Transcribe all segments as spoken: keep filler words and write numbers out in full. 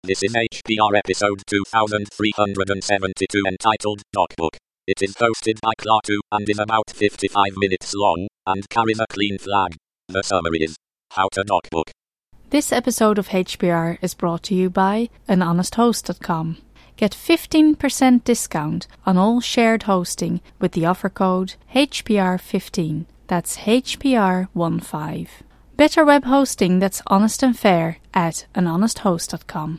This is H P R episode two thousand three hundred seventy-two entitled DocBook. It is hosted by Klaatu and is about fifty-five minutes long and carries a clean flag. The summary is how to DocBook. This episode of H P R is brought to you by an honest host dot com. Get fifteen percent discount on all shared hosting with the offer code H P R fifteen. That's H P R fifteen. Better web hosting that's honest and fair at an honest host dot com.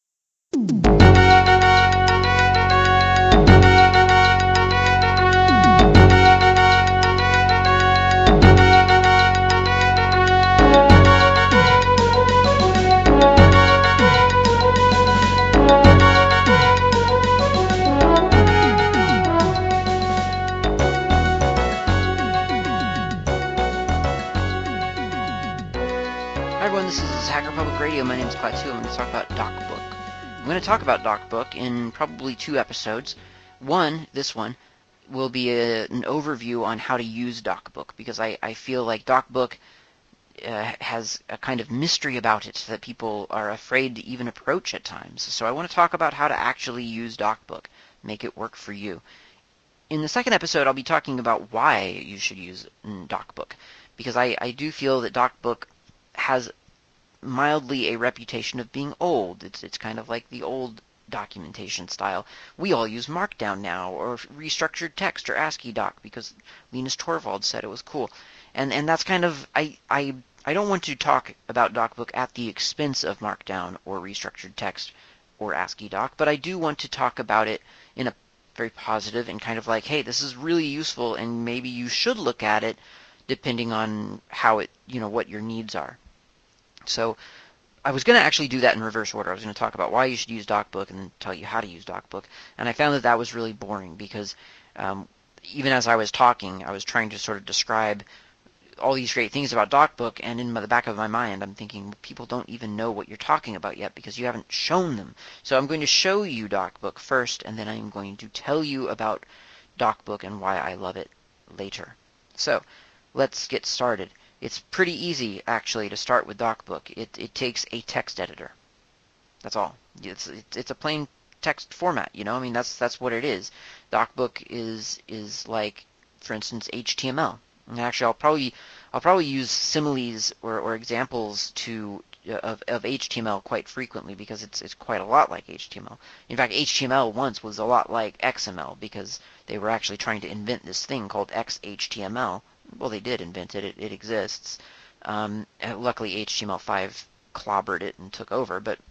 Hi everyone, this is Hacker Public Radio. My name is Klaatu. I'm going to talk about DocBook. I'm going to talk about DocBook in probably two episodes. One, this one, will be a, an overview on how to use DocBook, because I, I feel like DocBook uh, has a kind of mystery about it that people are afraid to even approach at times. So I want to talk about how to actually use DocBook, make it work for you. In the second episode, I'll be talking about why you should use DocBook, because I, I do feel that DocBook has mildly a reputation of being old. It's it's kind of like the old documentation style. We all use Markdown now, or restructured text, or ASCII doc, because Linus Torvalds said it was cool. And and that's kind of, I, I, I don't want to talk about DocBook at the expense of Markdown, or restructured text, or ASCII doc, but I do want to talk about it in a very positive and kind of like, hey, this is really useful, and maybe you should look at it depending on how it, you know, what your needs are. So I was going to actually do that in reverse order. I was going to talk about why you should use DocBook and then tell you how to use DocBook. And I found that that was really boring because um, even as I was talking, I was trying to sort of describe all these great things about DocBook, and in the back of my mind, I'm thinking people don't even know what you're talking about yet because you haven't shown them. So I'm going to show you DocBook first, and then I'm going to tell you about DocBook and why I love it later. So let's get started. It's pretty easy, actually, to start with DocBook. It it takes a text editor. That's all. It's it's a plain text format, you know. I mean, that's that's what it is. DocBook is is like, for instance, H T M L. And actually, I'll probably I'll probably use similes or, or examples to of of H T M L quite frequently because it's it's quite a lot like H T M L. In fact, H T M L once was a lot like X M L because they were actually trying to invent this thing called X H T M L. Well, they did invent it. It, it exists. Um, luckily, H T M L five clobbered it and took over, but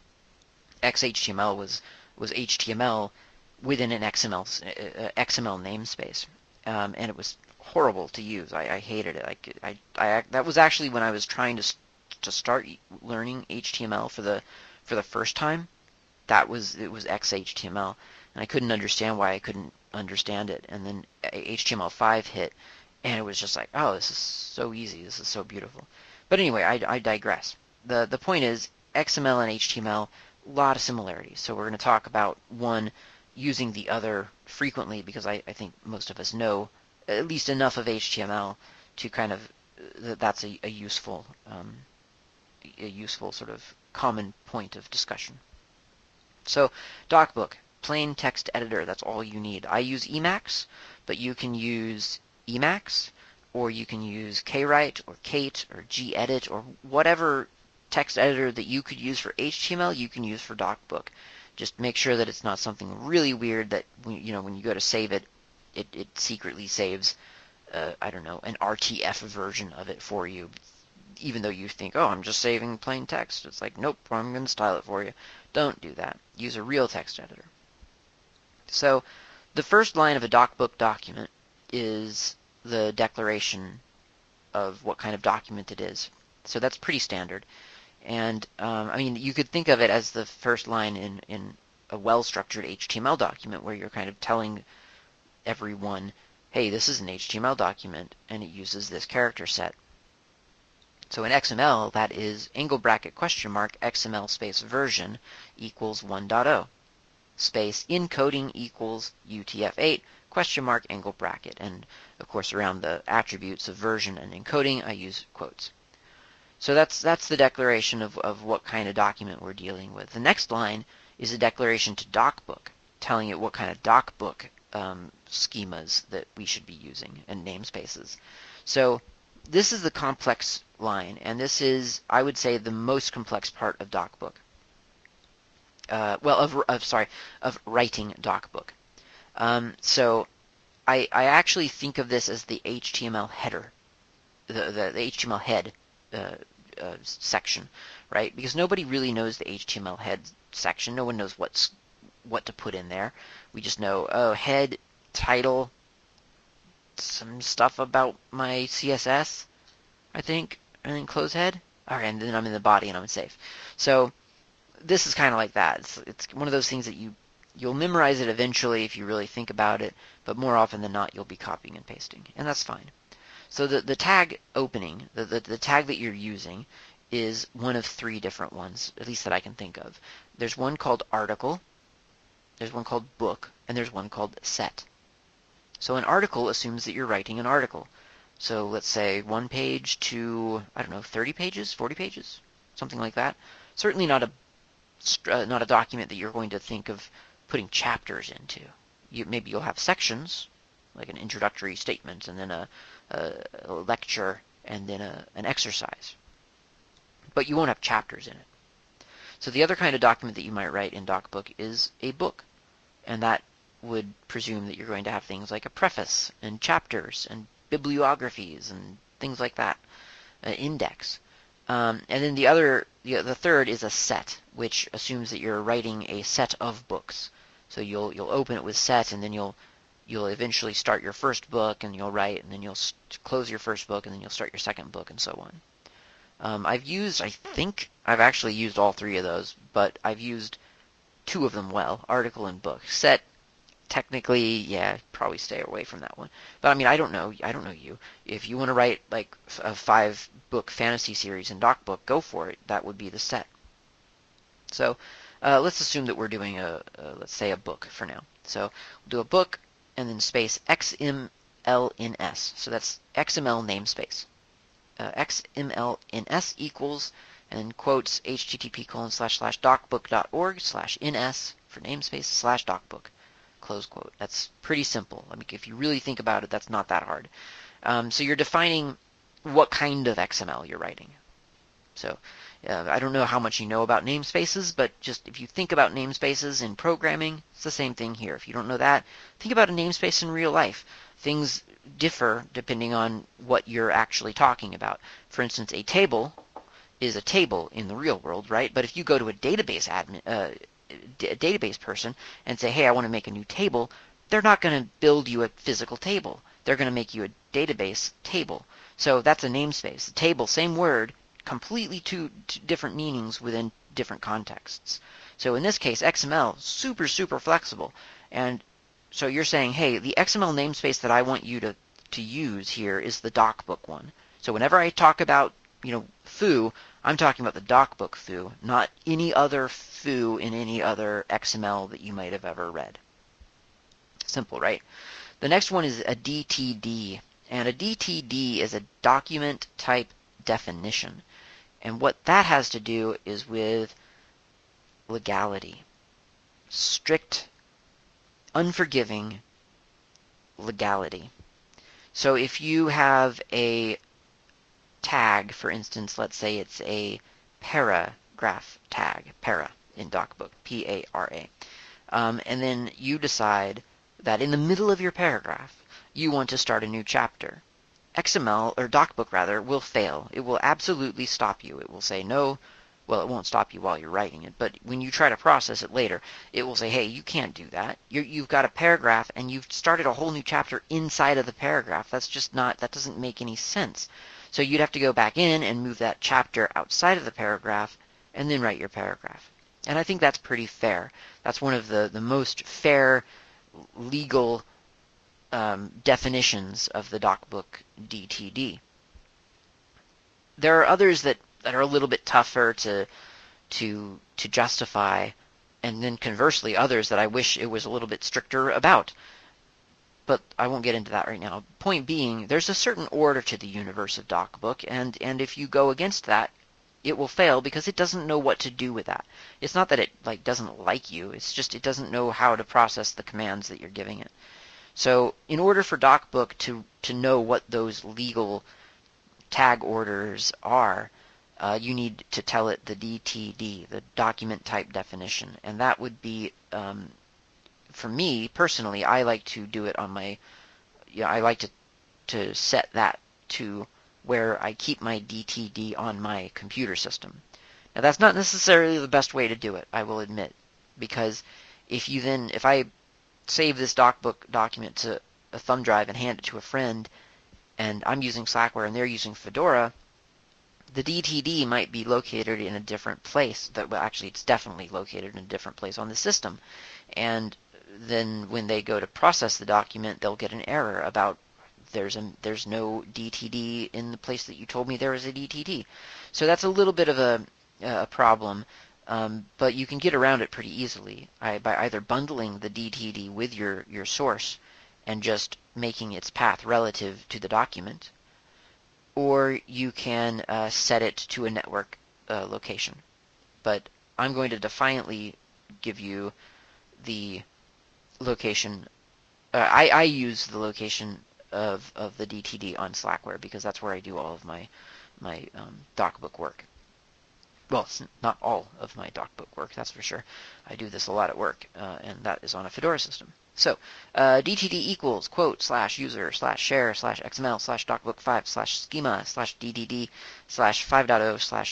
X H T M L was was H T M L within an X M L uh, X M L namespace, um, and it was horrible to use. I, I hated it. I, I, I, that was actually when I was trying to to start learning H T M L for the for the first time. That was it was X H T M L, and I couldn't understand why I couldn't understand it. And then H T M L five hit. And it was just like, oh, this is so easy. This is so beautiful. But anyway, I, I digress. The the point is, X M L and H T M L, a lot of similarities. So we're going to talk about one using the other frequently because I, I think most of us know at least enough of H T M L to kind of, that that's a, a useful, um, a useful sort of common point of discussion. So DocBook, plain text editor, that's all you need. I use Emacs, but you can use Emacs, or you can use Kwrite or Kate or gedit or whatever text editor that you could use for H T M L you can use for DocBook. Just make sure that it's not something really weird that, you know, when you go to save it, it, it secretly saves, uh, I don't know, an R T F version of it for you, even though you think, oh, I'm just saving plain text. It's like, nope, I'm going to style it for you. Don't do that. Use a real text editor. So the first line of a DocBook document is the declaration of what kind of document it is. So that's pretty standard. And, um, I mean, you could think of it as the first line in, in a well-structured H T M L document where you're kind of telling everyone, hey, this is an H T M L document, and it uses this character set. So in X M L, that is angle bracket question mark X M L space version equals one point oh. Space encoding equals U T F eight question mark angle bracket. And of course, around the attributes of version and encoding, I use quotes. So that's that's the declaration of, of what kind of document we're dealing with. The next line is a declaration to DocBook, telling it what kind of DocBook um, schemas that we should be using and namespaces. So this is the complex line, and this is, I would say, the most complex part of DocBook. Uh, well, of, of sorry, of writing DocBook. Um, so I, I actually think of this as the H T M L header, the, the, the H T M L head uh, uh, section, right? Because nobody really knows the H T M L head section. No one knows what's what to put in there. We just know, oh, head, title, some stuff about my C S S, I think, and then close head. All right, and then I'm in the body and I'm safe. So this is kind of like that. It's, it's one of those things that you, you'll memorize it eventually if you really think about it, but more often than not, you'll be copying and pasting, and that's fine. So the, the tag opening, the, the, the tag that you're using, is one of three different ones, at least that I can think of. There's one called article, there's one called book, and there's one called set. So an article assumes that you're writing an article. So let's say one page to, I don't know, thirty pages, forty pages, something like that. Certainly not a uh, not a document that you're going to think of putting chapters into. You, maybe you'll have sections, like an introductory statement, and then a, a, a lecture, and then a, an exercise. But you won't have chapters in it. So the other kind of document that you might write in DocBook is a book, and that would presume that you're going to have things like a preface and chapters and bibliographies and things like that, an index. Um, and then the other, the, the third is a set, which assumes that you're writing a set of books. So you'll you'll open it with set, and then you'll you'll eventually start your first book, and you'll write, and then you'll st- close your first book, and then you'll start your second book, and so on. Um, I've used, I think, I've actually used all three of those, but I've used two of them well, article and book. Set, technically, yeah, probably stay away from that one. But I mean, I don't know, I don't know you. If you want to write like a five-book fantasy series in DocBook, go for it. That would be the set. So uh, let's assume that we're doing a, a, let's say a book for now. So we'll do a book and then space X M L in S. So that's X M L namespace. Uh, X M L in S equals, and then quotes, http colon slash slash docbook.org slash ns for namespace slash docbook. Close quote. That's pretty simple. I mean, if you really think about it, that's not that hard. Um, so you're defining what kind of X M L you're writing. So uh, I don't know how much you know about namespaces, but just if you think about namespaces in programming, it's the same thing here. If you don't know that, think about a namespace in real life. Things differ depending on what you're actually talking about. For instance, a table is a table in the real world, right? But if you go to a database admin, uh, a database person and say, hey, I want to make a new table, they're not going to build you a physical table. They're going to make you a database table. So that's a namespace. A table, same word, completely two, two different meanings within different contexts. So in this case, X M L, super, super flexible. And so you're saying, hey, the X M L namespace that I want you to, to use here is the DocBook one. So whenever I talk about, you know, foo, I'm talking about the DocBook foo, not any other foo in any other X M L that you might have ever read. Simple, right? The next one is a D T D. And a D T D is a document type definition. And what that has to do is with legality. Strict, unforgiving legality. So if you have a tag, for instance, let's say it's a paragraph tag, para in DocBook, P A R A, um, and then you decide that in the middle of your paragraph you want to start a new chapter. X M L, or DocBook rather, will fail. It will absolutely stop you. It will say no. Well, it won't stop you while you're writing it, but when you try to process it later, it will say, hey, you can't do that. You're, you've got a paragraph, and you've started a whole new chapter inside of the paragraph. That's just not, that doesn't make any sense. So you'd have to go back in and move that chapter outside of the paragraph, and then write your paragraph. And I think that's pretty fair. That's one of the, the most fair legal um, definitions of the DocBook D T D. There are others that that are a little bit tougher to to to justify, and then conversely others that I wish it was a little bit stricter about. but I won't get into that right now. Point being, there's a certain order to the universe of DocBook, and, and if you go against that, it will fail because it doesn't know what to do with that. It's not that it like doesn't like you, it's just it doesn't know how to process the commands that you're giving it. So in order for DocBook to, to know what those legal tag orders are, uh, you need to tell it the D T D, the document type definition, and that would be, um, for me personally, I like to do it on my, yeah, I like to to set that to where I keep my D T D on my computer system. Now that's not necessarily the best way to do it, I will admit, because if you then, if I save this DocBook document to a thumb drive and hand it to a friend, and I'm using Slackware and they're using Fedora, the D T D might be located in a different place. That well, actually, it's definitely located in a different place on the system, and then when they go to process the document, they'll get an error about there's a there's no D T D in the place that you told me there was a D T D. So that's a little bit of a, a problem, um, but you can get around it pretty easily I, by either bundling the D T D with your, your source and just making its path relative to the document, or you can uh, set it to a network uh, location. But I'm going to defiantly give you the location. Uh, I, I use the location of of the D T D on Slackware because that's where I do all of my my um, DocBook work. Well, it's not all of my DocBook work, that's for sure. I do this a lot at work, uh, and that is on a Fedora system. So, uh, D T D equals quote slash user slash share slash xml slash docbook5 slash schema slash ddd slash 5.0 slash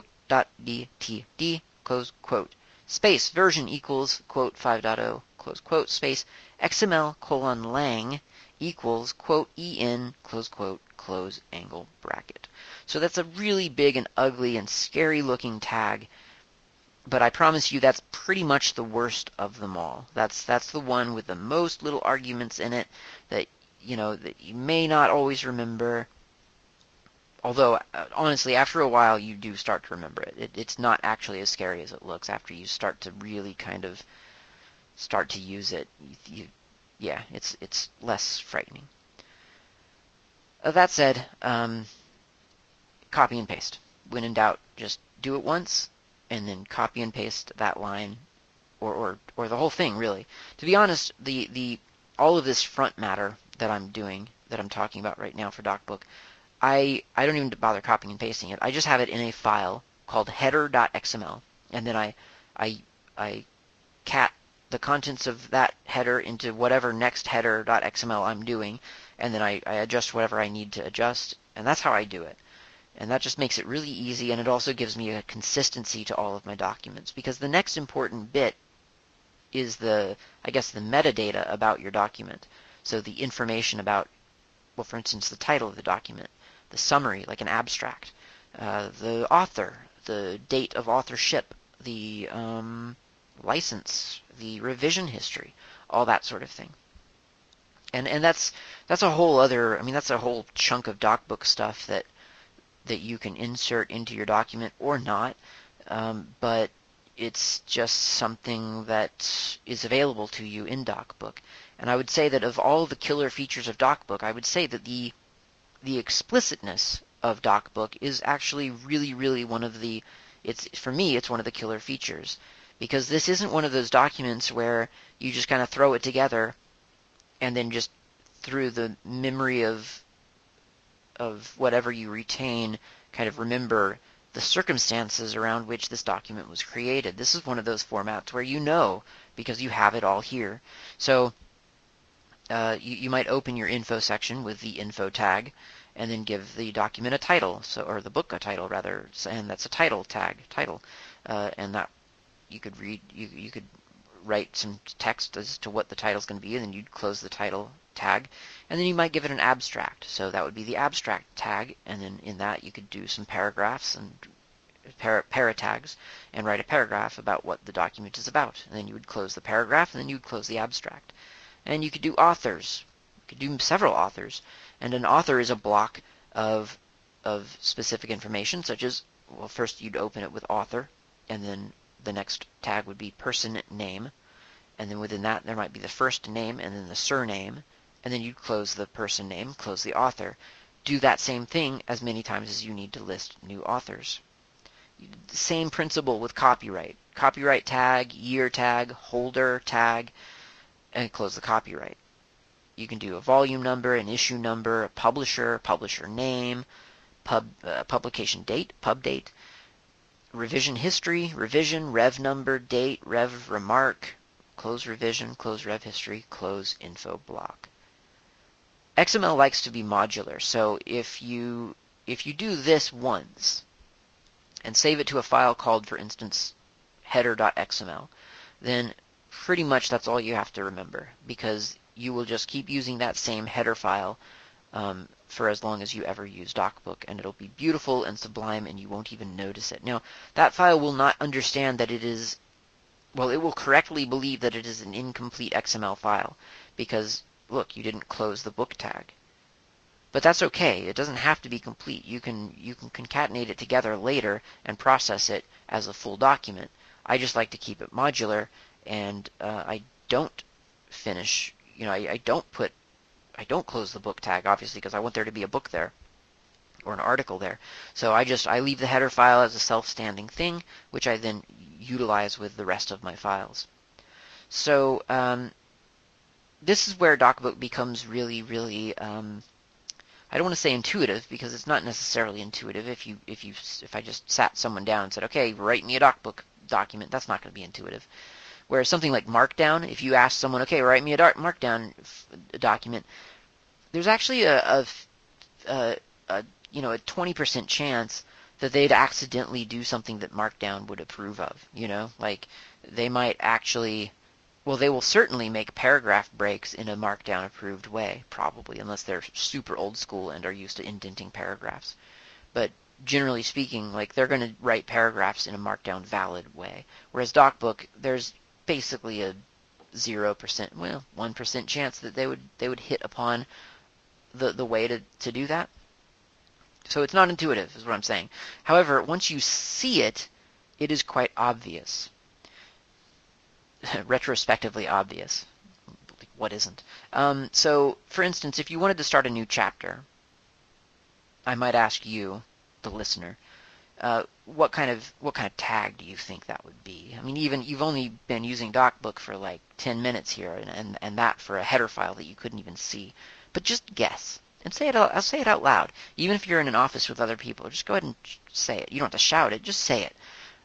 docbook.dtd close quote space version equals quote 5.0 close quote space xml colon lang equals quote en close quote close angle bracket. So that's a really big and ugly and scary looking tag, but I promise you that's pretty much the worst of them all. That's that's the one with the most little arguments in it that you know that you may not always remember. Although uh, honestly, after a while you do start to remember it. it. It's not actually as scary as it looks after you start to really kind of start to use it. You, you, yeah, it's it's less frightening. Uh, that said, um, copy and paste. When in doubt, just do it once, and then copy and paste that line, or, or, or the whole thing, really. To be honest, the, the all of this front matter that I'm doing, that I'm talking about right now for DocBook, I, I don't even bother copying and pasting it. I just have it in a file called header.xml, and then I, I, I cat the contents of that header into whatever next header.xml I'm doing, and then I, I adjust whatever I need to adjust, and that's how I do it. And that just makes it really easy, and it also gives me a consistency to all of my documents, because the next important bit is the, I guess, the metadata about your document. So the information about, well, for instance, the title of the document, the summary, like an abstract, uh, the author, the date of authorship, the um, license, the revision history, all that sort of thing. And and that's that's a whole other, I mean, that's a whole chunk of DocBook stuff that that you can insert into your document or not, um, but it's just something that is available to you in DocBook. And I would say that of all the killer features of DocBook, I would say that the the explicitness of DocBook is actually really, really one of the, it's for me, it's one of the killer features. Because this isn't one of those documents where you just kind of throw it together and then just through the memory of of whatever you retain, kind of remember the circumstances around which this document was created. This is one of those formats where you know because you have it all here. So uh, you, you might open your info section with the info tag and then give the document a title, so or the book a title rather, and that's a title tag, title, uh, and that you could read, you you could write some text as to what the title is going to be, and then you'd close the title tag, and then you might give it an abstract. So that would be the abstract tag, and then in that you could do some paragraphs and para, para tags and write a paragraph about what the document is about. And then you would close the paragraph, and then you would close the abstract. And you could do authors. You could do several authors. And an author is a block of of specific information, such as, well, first you'd open it with author, and then the next tag would be person name, and then within that there might be the first name and then the surname, and then you'd close the person name, close the author. Do that same thing as many times as you need to list new authors. Same principle with copyright. Copyright tag, year tag, holder tag, and close the copyright. You can do a volume number, an issue number, a publisher, publisher name, pub uh, publication date, pub date, revision history, revision, rev number, date, rev remark, close revision, close rev history, close info block. X M L likes to be modular, so if you if you do this once and save it to a file called, for instance, header.xml, then pretty much that's all you have to remember, because you will just keep using that same header file um, for as long as you ever use DocBook, and it'll be beautiful and sublime, and you won't even notice it. Now, that file will not understand that it is, well, it will correctly believe that it is an incomplete X M L file, because, look, you didn't close the book tag. But that's okay. It doesn't have to be complete. You can you can concatenate it together later and process it as a full document. I just like to keep it modular, and uh, I don't finish, you know, I, I don't put, I don't close the book tag, obviously, because I want there to be a book there or an article there. So I just, I leave the header file as a self-standing thing, which I then utilize with the rest of my files. So um, this is where DocBook becomes really, really, um, I don't want to say intuitive, because it's not necessarily intuitive. If you, if you, if I just sat someone down and said, okay, write me a DocBook document, that's not going to be intuitive. Whereas something like Markdown, if you ask someone, okay, write me a Markdown document, there's actually a, a, a, a you know a twenty percent chance that they'd accidentally do something that Markdown would approve of. You know, like they might actually, well, they will certainly make paragraph breaks in a Markdown approved way, probably, unless they're super old school and are used to indenting paragraphs. But generally speaking, like they're going to write paragraphs in a Markdown valid way. Whereas DocBook, there's basically a zero percent, well, one percent chance that they would they would hit upon the the way to to do that. So it's not intuitive, is what I'm saying. However, once you see it, it is quite obvious, retrospectively obvious. What isn't? Um, so, for instance, if you wanted to start a new chapter, I might ask you, the listener, Uh, what kind of what kind of tag do you think that would be? I mean, even you've only been using DocBook for like ten minutes here, and, and and that for a header file that you couldn't even see. But just guess and say it. Out, I'll say it out loud. Even if you're in an office with other people, just go ahead and say it. You don't have to shout it. Just say it.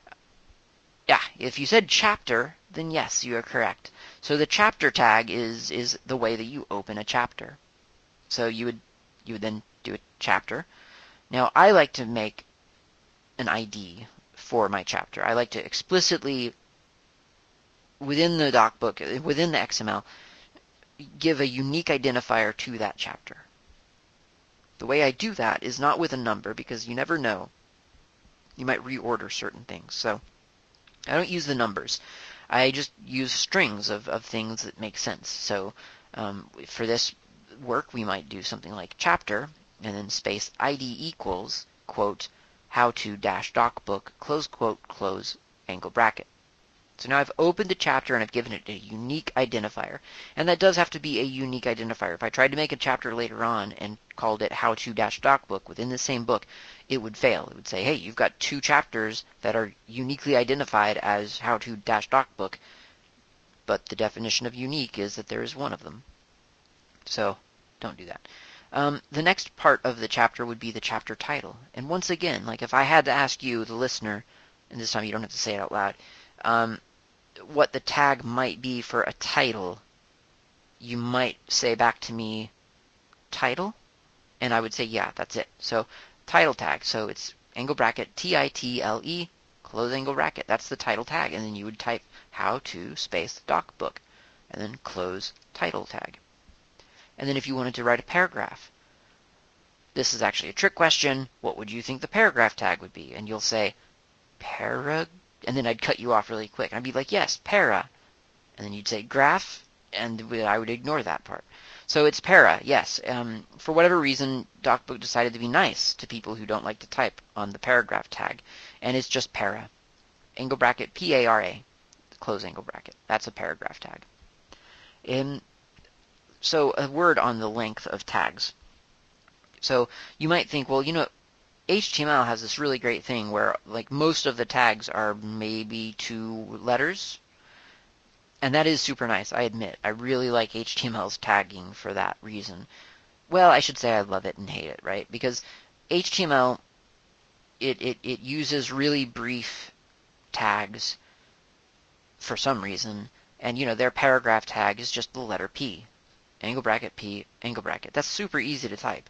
Yeah, if you said chapter, then yes, you are correct. So the chapter tag is is the way that you open a chapter. So you would you would then do a chapter. Now I like to make an I D for my chapter. I like to explicitly, within the DocBook, within the X M L, give a unique identifier to that chapter. The way I do that is not with a number, because you never know. You might reorder certain things. So I don't use the numbers. I just use strings of, of things that make sense. So um, for this work, we might do something like chapter, and then space I D equals, quote, how to dash DocBook, close quote, close angle bracket. So now I've opened the chapter and I've given it a unique identifier. And that does have to be a unique identifier. If I tried to make a chapter later on and called it how to dash DocBook within the same book, it would fail. It would say, hey, you've got two chapters that are uniquely identified as how to dash DocBook, but the definition of unique is that there is one of them. So don't do that. Um, the next part of the chapter would be the chapter title. And once again, like if I had to ask you, the listener, and this time you don't have to say it out loud, um, what the tag might be for a title, you might say back to me, title? And I would say, yeah, that's it. So title tag. So it's angle bracket, T I T L E, close angle bracket. That's the title tag. And then you would type how to space DocBook, and then close title tag. And then if you wanted to write a paragraph, this is actually a trick question. What would you think the paragraph tag would be? And you'll say, para, and then I'd cut you off really quick. And I'd be like, yes, para. And then you'd say graph, and I would ignore that part. So it's para, yes. Um, for whatever reason, DocBook decided to be nice to people who don't like to type on the paragraph tag. And it's just para. Angle bracket, P A R A. Close angle bracket. That's a paragraph tag. And so a word on the length of tags. So you might think, well, you know, H T M L has this really great thing where like most of the tags are maybe two letters. And that is super nice, I admit. I really like H T M L's tagging for that reason. Well, I should say I love it and hate it, right? Because H T M L, it, it, it uses really brief tags for some reason. And, you know, their paragraph tag is just the letter P. Angle bracket, P, angle bracket. That's super easy to type.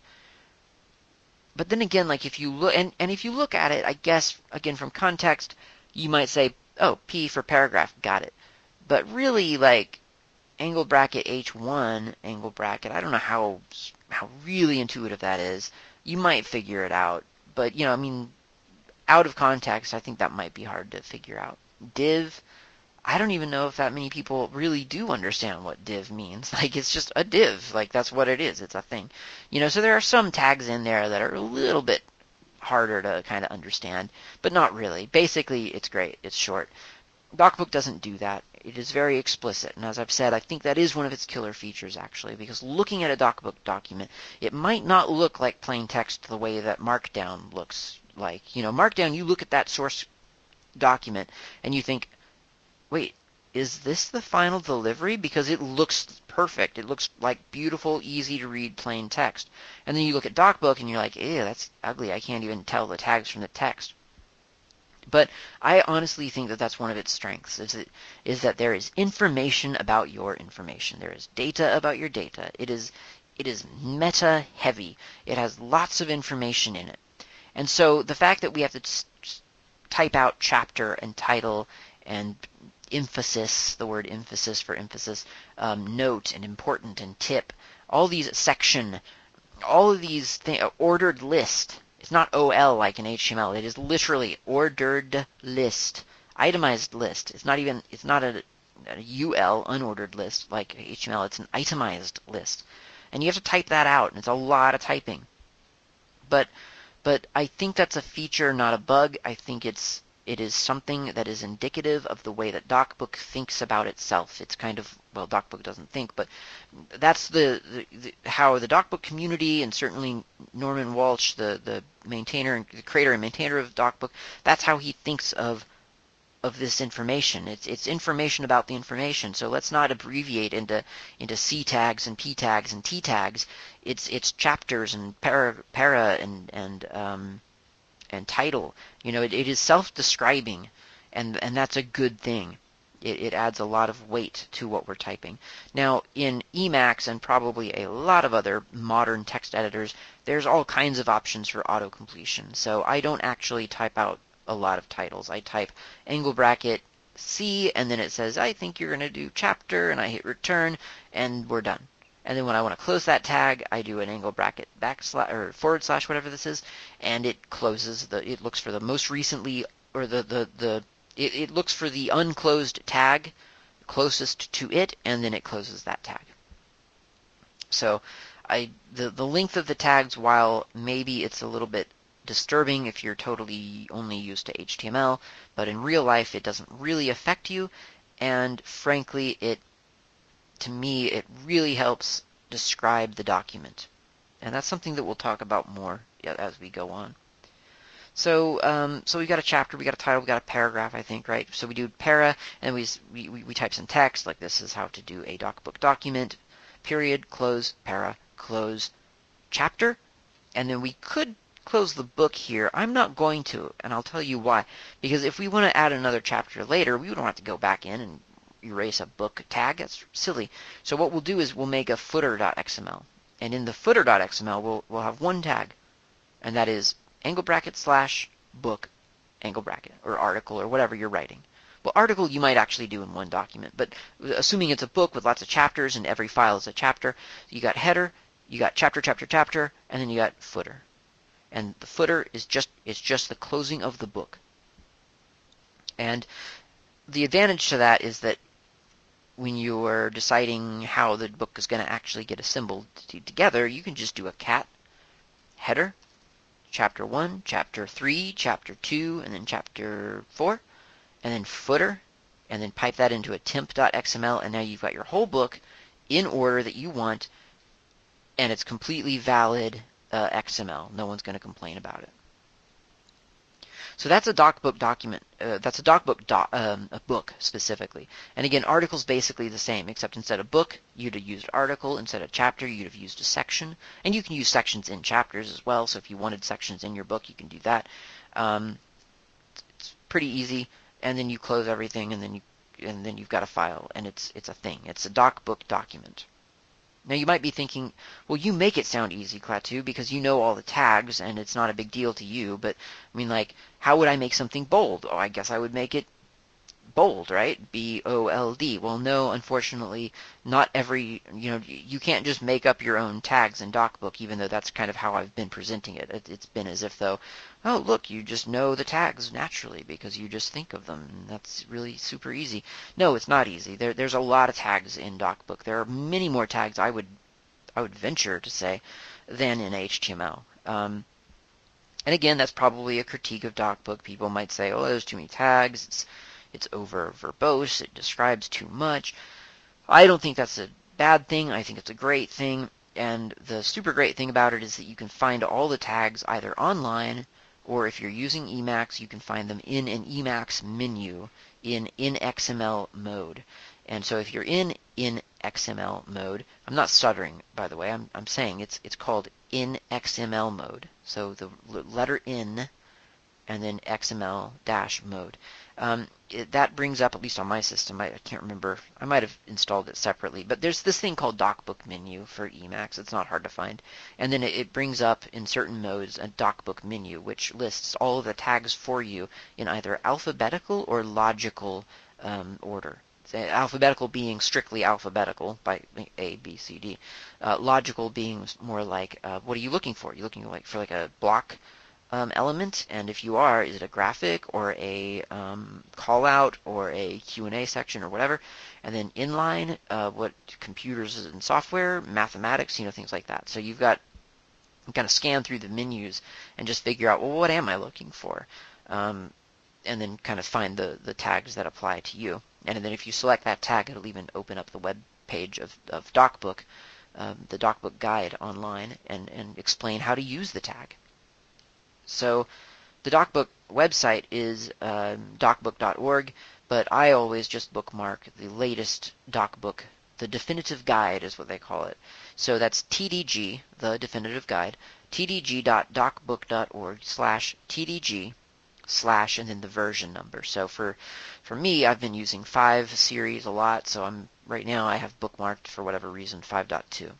But then again, like if you look, and, and if you look at it, I guess, again, from context, you might say, oh, P for paragraph, got it. But really, like, angle bracket H one, angle bracket, I don't know how how really intuitive that is. You might figure it out. But, you know, I mean, out of context, I think that might be hard to figure out. Div, I don't even know if that many people really do understand what div means. Like, it's just a div. Like, that's what it is. It's a thing. You know, so there are some tags in there that are a little bit harder to kind of understand, but not really. Basically, it's great. It's short. DocBook doesn't do that. It is very explicit, and as I've said, I think that is one of its killer features, actually, because looking at a DocBook document, it might not look like plain text the way that Markdown looks like. You know, Markdown, you look at that source document, and you think, wait, is this the final delivery? Because it looks perfect. It looks like beautiful, easy-to-read plain text. And then you look at DocBook, and you're like, ew, that's ugly. I can't even tell the tags from the text. But I honestly think that that's one of its strengths, is, it, is that there is information about your information. There is data about your data. It is, it is meta-heavy. It has lots of information in it. And so the fact that we have to type out chapter and title and emphasis, the word emphasis for emphasis, um, note and important and tip, all these section, all of these things, ordered list. It's not O L like in H T M L. It is literally ordered list, itemized list. It's not even, it's not a, a U L, unordered list like H T M L. It's an itemized list. And you have to type that out, and it's a lot of typing. But, but I think that's a feature, not a bug. I think it's, it is something that is indicative of the way that DocBook thinks about itself. It's kind of, well, DocBook doesn't think, but that's the, the, the how the DocBook community, and certainly Norman Walsh, the, the maintainer and the creator and maintainer of DocBook, that's how he thinks of of this information. It's it's information about the information. So let's not abbreviate into into C tags and P tags and T tags. It's it's chapters and para para and and um, and title. You know, it, it is self-describing, and and that's a good thing. It, it adds a lot of weight to what we're typing. Now, in Emacs and probably a lot of other modern text editors, there's all kinds of options for auto-completion. So I don't actually type out a lot of titles. I type angle bracket C, and then it says, I think you're going to do chapter, and I hit return, and we're done. And then when I want to close that tag, I do an angle bracket backslash or forward slash, whatever this is, and it closes the. It looks for the most recently, or the the the. It, it looks for the unclosed tag closest to it, and then it closes that tag. So, I the the length of the tags, while maybe it's a little bit disturbing if you're totally only used to H T M L, but in real life it doesn't really affect you, and frankly, it to me it really helps describe the document, and that's something that we'll talk about more as we go on. So, um, so we got a chapter, we got a title, we got a paragraph, I think, right? So we do para, and we, we, we type some text, like this is how to do a DocBook document, period, close, para, close, chapter, and then we could close the book here. I'm not going to, and I'll tell you why. Because if we want to add another chapter later, we don't have to go back in and erase a book tag. That's silly. So what we'll do is we'll make a footer.xml, and in the footer.xml, we'll, we'll have one tag, and that is angle bracket slash book angle bracket, or article, or whatever you're writing. Well, article you might actually do in one document, but assuming it's a book with lots of chapters and every file is a chapter, you got header, you got chapter, chapter, chapter, and then you got footer. And the footer is just it's just the closing of the book. And the advantage to that is that when you're deciding how the book is going to actually get assembled together, you can just do a cat header, chapter one, chapter three, chapter two, and then chapter four, and then footer, and then pipe that into a temp.xml, and now you've got your whole book in order that you want, and it's completely valid uh, X M L. No one's going to complain about it. So that's a DocBook document. Uh, that's a DocBook doc, um, a book specifically. And again, article's basically the same, except instead of book, you'd have used article. Instead of chapter, you'd have used a section. And you can use sections in chapters as well. So if you wanted sections in your book, you can do that. Um, it's pretty easy. And then you close everything, and then you and then you've got a file, and it's it's a thing. It's a DocBook document. Now you might be thinking, well, you make it sound easy, Klaatu, because you know all the tags and it's not a big deal to you. But I mean, like, how would I make something bold? Oh, I guess I would make it bold, right? B O L D. Well, no, unfortunately, not every, you know, you can't just make up your own tags in DocBook, even though that's kind of how I've been presenting it. It's been as if though, oh, look, you just know the tags naturally because you just think of them. And that's really super easy. No, it's not easy. There, there's a lot of tags in DocBook. There are many more tags, I would, I would venture to say, than in H T M L. Um, and again, that's probably a critique of DocBook. People might say, oh, there's too many tags. It's It's over verbose. It describes too much. I don't think that's a bad thing. I think it's a great thing. And the super great thing about it is that you can find all the tags either online, or if you're using Emacs, you can find them in an Emacs menu in in X M L mode. And so if you're in in X M L mode, I'm not stuttering, by the way. I'm I'm saying it's it's called in X M L mode. So the letter N and then X M L dash mode. Um, it, that brings up, at least on my system, I, I can't remember, I might have installed it separately, but there's this thing called DocBook menu for Emacs. It's not hard to find. And then it, it brings up, in certain modes, a DocBook menu, which lists all of the tags for you in either alphabetical or logical um, order. Alphabetical being strictly alphabetical by A, B, C, D. Uh, logical being more like, uh, what are you looking for? Are you looking like for like a block Um, element, and if you are, is it a graphic or a um, call out or a Q and A section or whatever? And then inline, uh, what computers and software, mathematics, you know, things like that. So you've got, you kind of scan through the menus and just figure out, well, what am I looking for? Um, and then kind of find the, the tags that apply to you. And then if you select that tag, it'll even open up the web page of, of DocBook, um, the DocBook guide online, and, and explain how to use the tag. So the DocBook website is um, docbook dot org, but I always just bookmark the latest DocBook. The definitive guide is what they call it. So that's T D G, the definitive guide, t d g dot docbook dot org slash T D G slash and then the version number. So for for me, I've been using five series a lot, so I'm right now I have bookmarked for whatever reason five point two.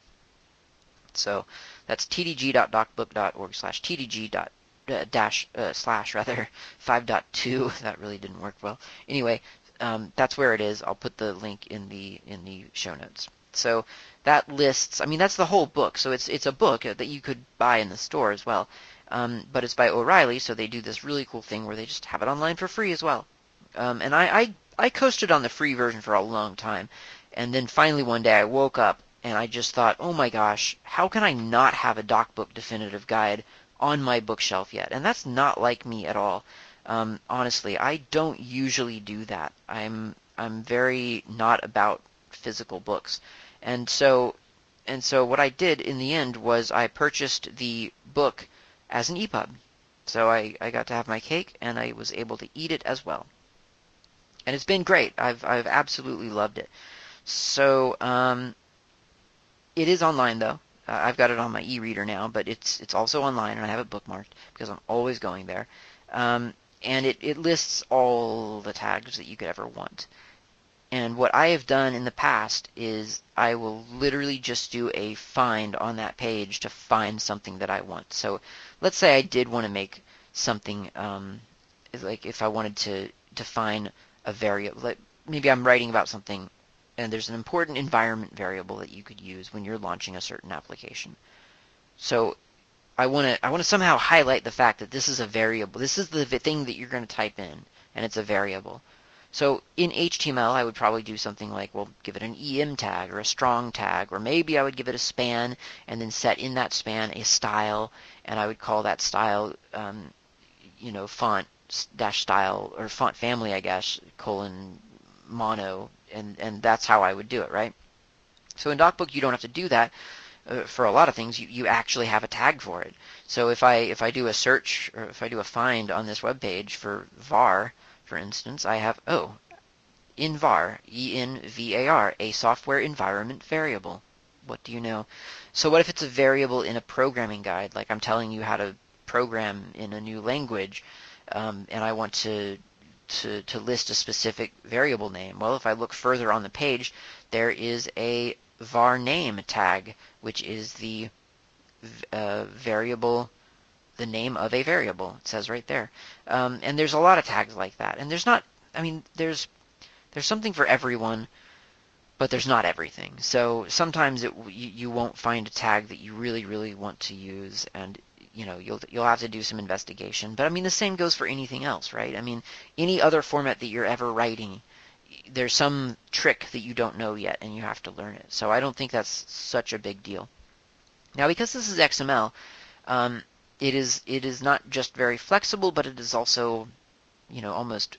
So that's t d g dot docbook dot org slash T D G dot Uh, dash uh, slash rather five point two. That really didn't work well. Anyway, um, that's where it is. I'll put the link in the in the show notes. So that lists. I mean, that's the whole book. So it's it's a book that you could buy in the store as well. Um, but it's by O'Reilly, so they do this really cool thing where they just have it online for free as well. Um, and I, I I coasted on the free version for a long time, and then finally one day I woke up and I just thought, oh my gosh, how can I not have a DocBook definitive guide on my bookshelf yet? And that's not like me at all. Um, honestly, I don't usually do that. I'm I'm very not about physical books, and so and so what I did in the end was I purchased the book as an E P U B. So I, I got to have my cake, and I was able to eat it as well. And it's been great. I've I've absolutely loved it. So um, it is online though. Uh, I've got it on my e-reader now, but it's it's also online, and I have it bookmarked because I'm always going there. Um, and it, it lists all the tags that you could ever want. And what I have done in the past is I will literally just do a find on that page to find something that I want. So let's say I did want to make something, um, like if I wanted to define a variable, like maybe I'm writing about something, and there's an important environment variable that you could use when you're launching a certain application. So I want to I want to somehow highlight the fact that this is a variable. This is the thing that you're going to type in, and it's a variable. So in H T M L, I would probably do something like, well, give it an E M tag or a strong tag, or maybe I would give it a span and then set in that span a style, and I would call that style, um, you know, font dash style, or font family, I guess, colon mono, and, and that's how I would do it, right? So in DocBook, you don't have to do that. Uh, for a lot of things, you, you actually have a tag for it. So if I if I do a search or if I do a find on this web page for var, for instance, I have, oh, envar, E N V A R, a software environment variable. What do you know? So what if it's a variable in a programming guide, like I'm telling you how to program in a new language, um, and I want to, to to list a specific variable name? Well, if I look further on the page, there is a var name tag, which is the uh, variable, the name of a variable. It says right there. Um, and there's a lot of tags like that. And there's not, I mean, there's there's something for everyone, but there's not everything. So sometimes it, you, you won't find a tag that you really, really want to use, and you know you'll you'll have to do some investigation. But I mean, the same goes for anything else, right? I mean, any other format that you're ever writing, there's some trick that you don't know yet, and you have to learn it. So I don't think that's such a big deal. Now, because this is X M L, um, it is it is not just very flexible, but it is also, you know, almost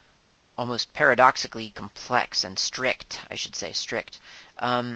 almost paradoxically complex and strict. I should say strict. Um,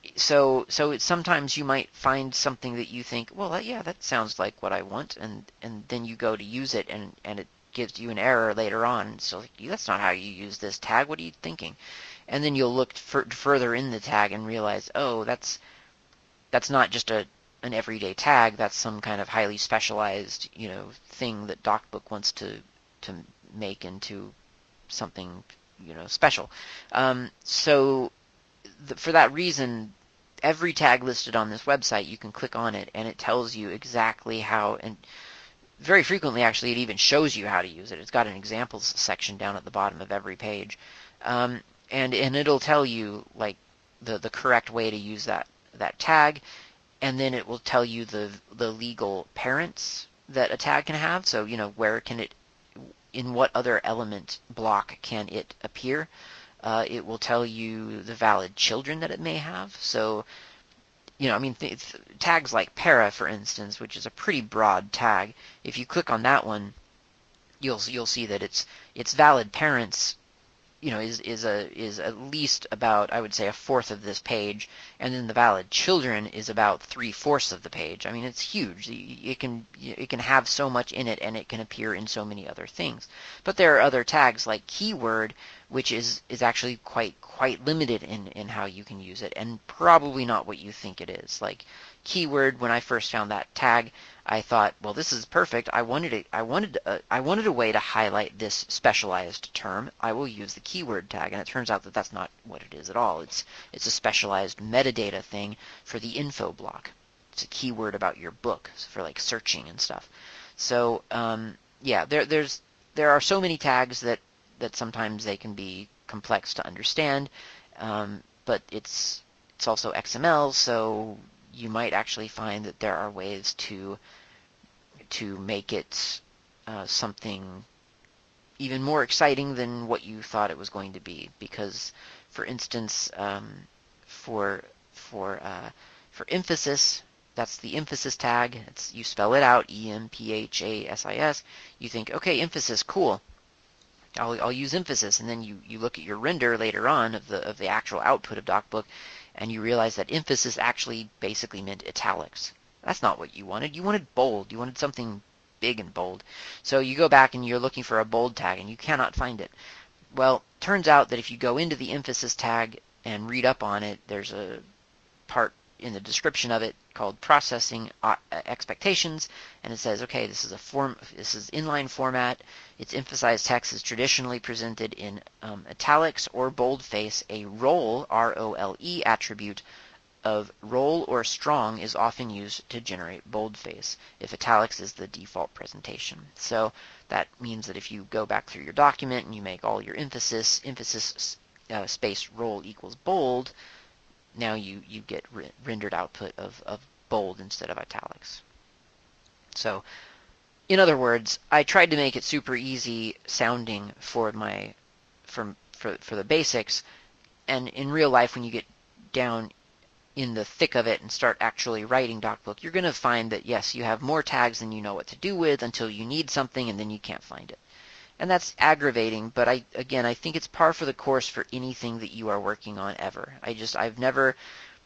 so so it's, sometimes you might find something that you think, well, that, yeah, that sounds like what I want, and and then you go to use it, and and it gives you an error later on. So like, that's not how you use this tag. What are you thinking? And then you'll look f- further in the tag and realize, oh, that's that's not just a an everyday tag. That's some kind of highly specialized, you know, thing that DocBook wants to to make into something, you know, special. Um, so th- for that reason, every tag listed on this website, you can click on it, and it tells you exactly how, and very frequently, actually, it even shows you how to use it. It's got an examples section down at the bottom of every page, um, and and it'll tell you like the the correct way to use that that tag, and then it will tell you the the legal parents that a tag can have. So you know, where can it, in what other element block can it appear? Uh, it will tell you the valid children that it may have. So you know, I mean, th- tags like para, for instance, which is a pretty broad tag. If you click on that one, you'll you'll see that its its valid parents, you know, is is a is at least about, I would say, a fourth of this page, and then the valid children is about three fourths of the page. I mean, it's huge. It can it can have so much in it, and it can appear in so many other things. But there are other tags like keyword, which is is actually quite quite limited in in how you can use it, and probably not what you think it is. Like keyword, when I first found that tag, I thought, well, this is perfect. I wanted it. I wanted a, I wanted a way to highlight this specialized term. I will use the keyword tag, and it turns out that that's not what it is at all. It's it's a specialized metadata thing for the info block. It's a keyword about your book for like searching and stuff. So um, yeah, there there's there are so many tags that that sometimes they can be complex to understand, um, but it's it's also X M L, so you might actually find that there are ways to to make it uh, something even more exciting than what you thought it was going to be. Because, for instance, um, for for uh, for emphasis, that's the emphasis tag. It's, you spell it out, E M P H A S I S. You think, okay, emphasis, cool. I'll I'll use emphasis, and then you, you look at your render later on of the of the actual output of DocBook, and you realize that emphasis actually basically meant italics. That's not what you wanted. You wanted bold. You wanted something big and bold. So you go back and you're looking for a bold tag, and you cannot find it. Well, turns out that if you go into the emphasis tag and read up on it, there's a part in the description of it called processing expectations, and it says, okay, this is a form, this is inline format. Its emphasized text is traditionally presented in um, italics or boldface. A role, R O L E, attribute of role or strong is often used to generate boldface if italics is the default presentation. So that means that if you go back through your document and you make all your emphasis, emphasis uh, space role equals bold, now you, you get re- rendered output of, of bold instead of italics. So, in other words, I tried to make it super easy sounding for my for, for, for the basics, and in real life, when you get down in the thick of it and start actually writing DocBook, you're going to find that, yes, you have more tags than you know what to do with until you need something, and then you can't find it. And that's aggravating, but I again, I think it's par for the course for anything that you are working on ever. I just, I've never,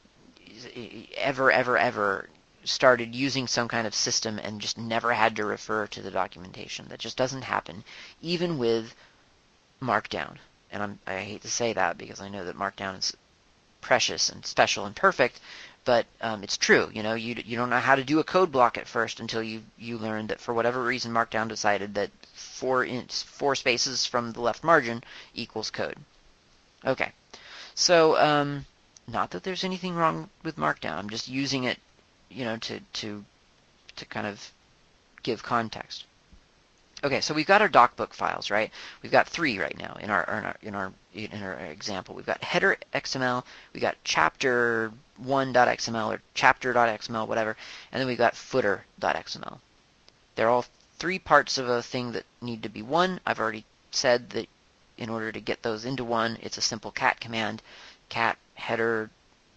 ever, ever, ever started using some kind of system and just never had to refer to the documentation. That just doesn't happen, even with Markdown. And I'm, I hate to say that because I know that Markdown is precious and special and perfect, but um, it's true. You know, you you don't know how to do a code block at first until you you learn that for whatever reason Markdown decided that four in, four spaces from the left margin equals code. Okay, so um, not that there's anything wrong with Markdown. I'm just using it, you know, to to to kind of give context. Okay, so we've got our docbook files, right? We've got three right now in our in our in our, in our example. We've got header X M L, we got chapter one dot X M L or chapter dot X M L, whatever, and then we've got footer dot X M L. They're all three parts of a thing that need to be one. I've already said that in order to get those into one, it's a simple cat command, cat header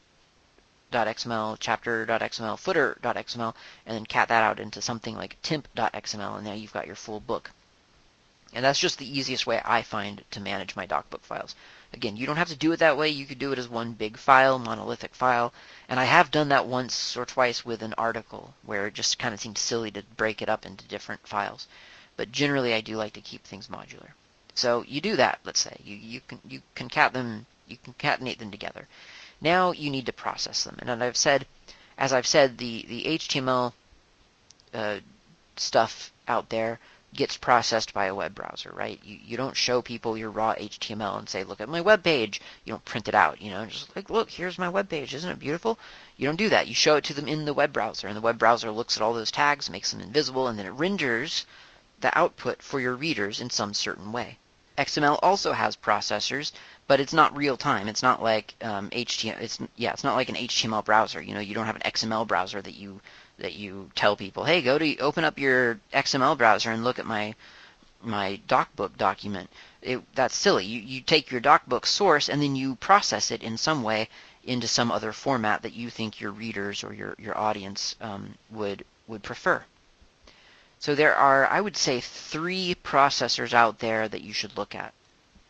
dot X M L, chapter dot X M L, footer dot X M L, and then cat that out into something like temp dot X M L, and now you've got your full book. And that's just the easiest way I find to manage my docbook files. Again, you don't have to do it that way. You could do it as one big file, monolithic file, and I have done that once or twice with an article where it just kind of seemed silly to break it up into different files. But generally, I do like to keep things modular. So you do that, let's say. You, you, can, you, concat them, you concatenate them together. Now you need to process them. And I've said, as I've said, the, the H T M L uh, stuff out there gets processed by a web browser, right? You, you don't show people your raw H T M L and say, look at my web page. You don't print it out, you know, just like, look, here's my web page. Isn't it beautiful? You don't do that. You show it to them in the web browser, and the web browser looks at all those tags, makes them invisible, and then it renders the output for your readers in some certain way. X M L also has processors, but it's not real time. It's not like um, H T M L. It's yeah, it's not like an H T M L browser. You know, you don't have an X M L browser that you that you tell people, hey, go to open up your X M L browser and look at my my docbook document. It, that's silly. You you take your docbook source and then you process it in some way into some other format that you think your readers or your your audience um, would would prefer. So there are, I would say, three processors out there that you should look at.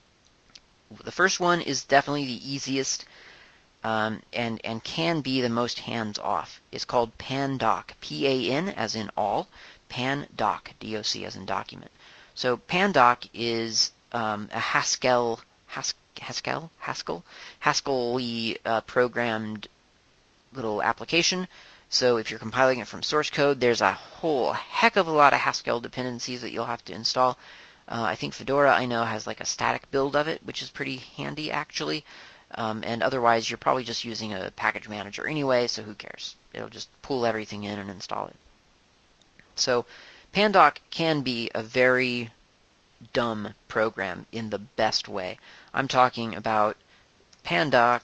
The first one is definitely the easiest um, and, and can be the most hands-off. It's called Pandoc, P A N as in all, Pandoc, D O C as in document. So Pandoc is um, a Haskell, Has, Haskell, Haskell, Haskell-y uh, programmed little application. So if you're compiling it from source code, there's a whole heck of a lot of Haskell dependencies that you'll have to install. Uh, I think Fedora, I know, has like a static build of it, which is pretty handy, actually. Um, and otherwise, you're probably just using a package manager anyway, so who cares? It'll just pull everything in and install it. So Pandoc can be a very dumb program in the best way. I'm talking about Pandoc,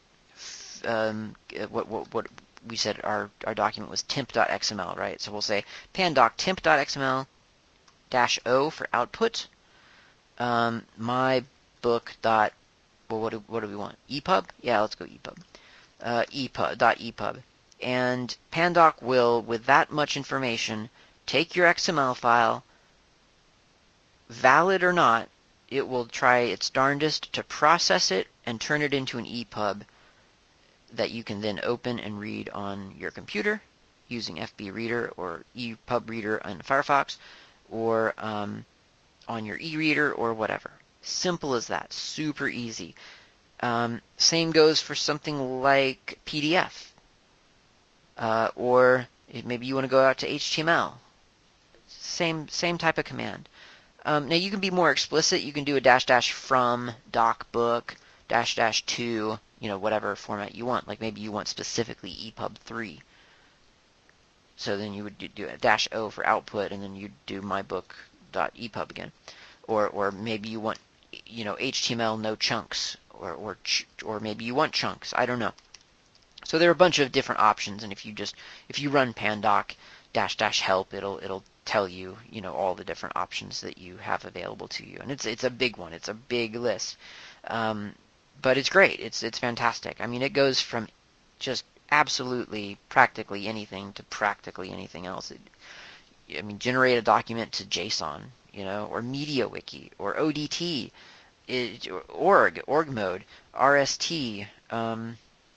um, what, what, what, we said our, our document was temp dot X M L, right? So we'll say pandoc temp dot X M L dash O for output. Um, my book dot, well, what do, what do we want? E P U B? Yeah, let's go E P U B. Uh, E P U B, dot E P U B. And Pandoc will, with that much information, take your X M L file, valid or not, it will try its darndest to process it and turn it into an E P U B that you can then open and read on your computer using F B Reader or E P U B Reader in Firefox, or um, on your e-reader or whatever. Simple as that. Super easy. Um, same goes for something like P D F. Uh, or maybe you want to go out to H T M L. Same, same type of command. Um, now you can be more explicit. You can do a dash dash from docbook dash dash to, you know, whatever format you want. Like maybe you want specifically E P U B three. So then you would do, do a dash O for output, and then you'd do mybook.epub again. Or or maybe you want, you know, H T M L no chunks, or or ch or maybe you want chunks. I don't know. So there are a bunch of different options, and if you just if you run pandoc dash dash help, it'll it'll tell you, you know, all the different options that you have available to you. And it's it's a big one. It's a big list. Um, but it's great. It's it's fantastic. I mean, it goes from just absolutely practically anything to practically anything else. It, I mean, generate a document to JSON, you know, or MediaWiki, or O D T, it, or org, org mode, R S T, um,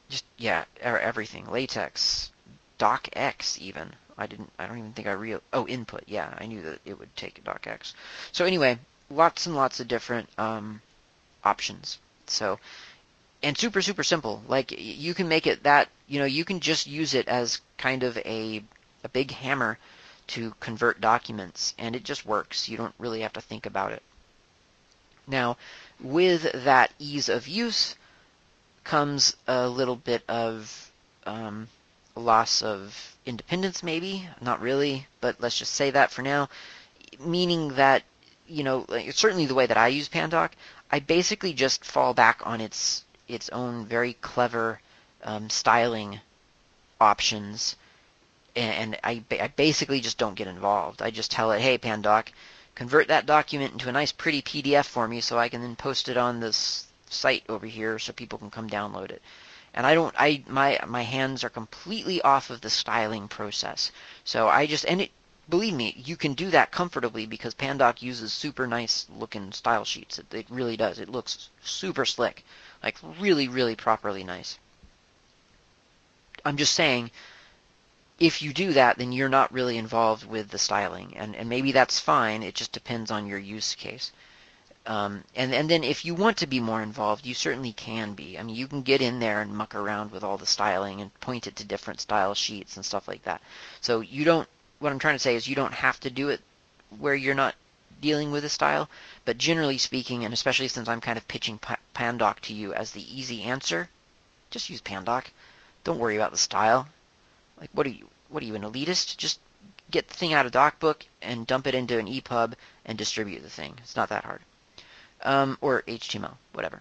just yeah, everything. LaTeX, DocX even. I didn't. I don't even think I real. Oh, input. Yeah, I knew that it would take DocX. So anyway, lots and lots of different um, options. So and super super simple. Like you can make it that you know you can just use it as kind of a a big hammer to convert documents, and it just works. You don't really have to think about it. Now, with that ease of use comes a little bit of um, loss of independence, maybe. Not really, but let's just say that for now. Meaning that, you know, certainly the way that I use Pandoc, I basically just fall back on its its own very clever um, styling options, and I, I basically just don't get involved. I just tell it, hey, Pandoc, convert that document into a nice pretty P D F for me so I can then post it on this site over here so people can come download it. And I don't, I my my hands are completely off of the styling process. So I just, and it, believe me, you can do that comfortably because Pandoc uses super nice looking style sheets. It, it really does. It looks super slick, like really, really properly nice. I'm just saying, if you do that, then you're not really involved with the styling, and, and maybe that's fine. It just depends on your use case. Um, and, and then if you want to be more involved, you certainly can be. I mean, you can get in there and muck around with all the styling and point it to different style sheets and stuff like that. So you don't, what I'm trying to say is you don't have to do it where you're not dealing with a style, but generally speaking, and especially since I'm kind of pitching Pandoc to you as the easy answer, just use Pandoc. Don't worry about the style. Like, what are you, what are you, an elitist? Just get the thing out of DocBook and dump it into an E P U B and distribute the thing. It's not that hard. Um, or H T M L, whatever.